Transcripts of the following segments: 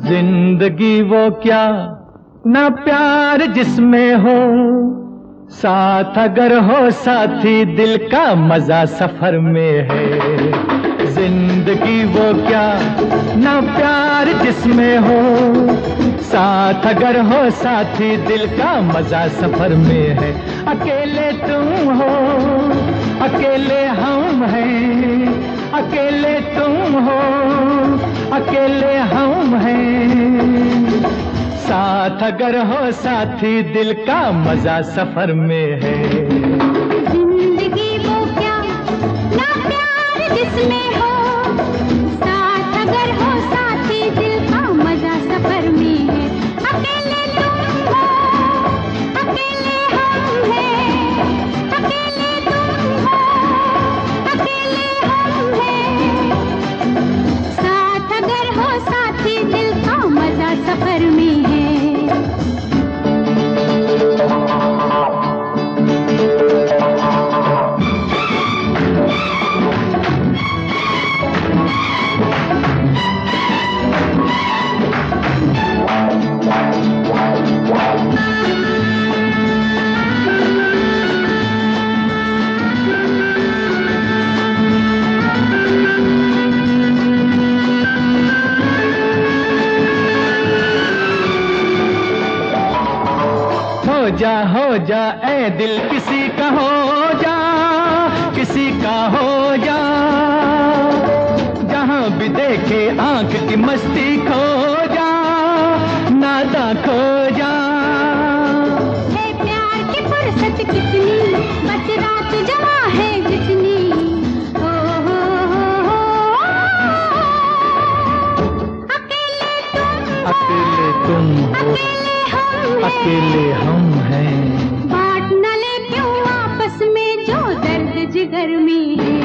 जिंदगी वो क्या ना प्यार जिसमें हो, साथ अगर हो साथी दिल का मजा सफर में है। जिंदगी वो क्या ना प्यार जिसमें हो, साथ अगर हो साथी दिल का मजा सफर में है। अकेले तुम हो अकेले हम हैं, अकेले तुम हो अकेले हम हैं, साथ अगर हो साथी दिल का मजा सफर में है। जिंदगी वो क्या ना प्यार जिसमें हो, साथ अगर हो साथी दिल का मजा सफर में है। अकेले तुम हो अकेले हम हैं, अकेले तुम हो अकेले हम हैं, साथ अगर हो साथी दिल का मजा सफर में है। हो जा ऐ दिल किसी का हो जा, किसी का हो जा, जहां भी देखे आंख की मस्ती खो जा, नादा खो जा। है प्यार की फुर्सत कितनी, बस रात जवा है जितनी, हो अकेले तुम हो अकेले हम हैं, बांट न ले क्यों आपस में जो दर्द जिगर में है।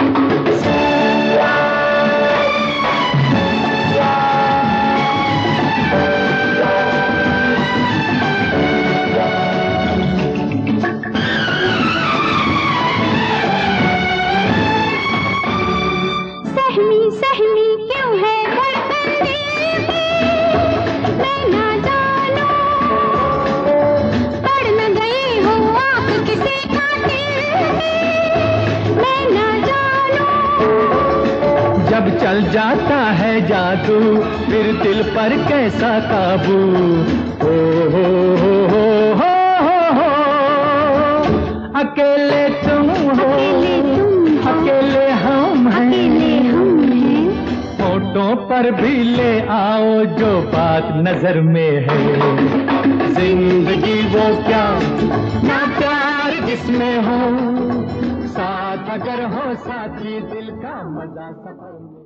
सहमी सहमी क्यों है धड़कन दिल की, मैं ना जानूं, पड़ न गई हो आप किसी खातिर की, मैं ना जानूं। जब चल जाता है जादू फिर दिल पर कैसा काबू, हो अकेले तुम हो अकेले हम हैं, फोटो पर भी ले आओ जो बात नजर में है। जिंदगी वो क्या ना प्यार जिसमें हो, साथ अगर हो साथी दिल का मजा सफर में।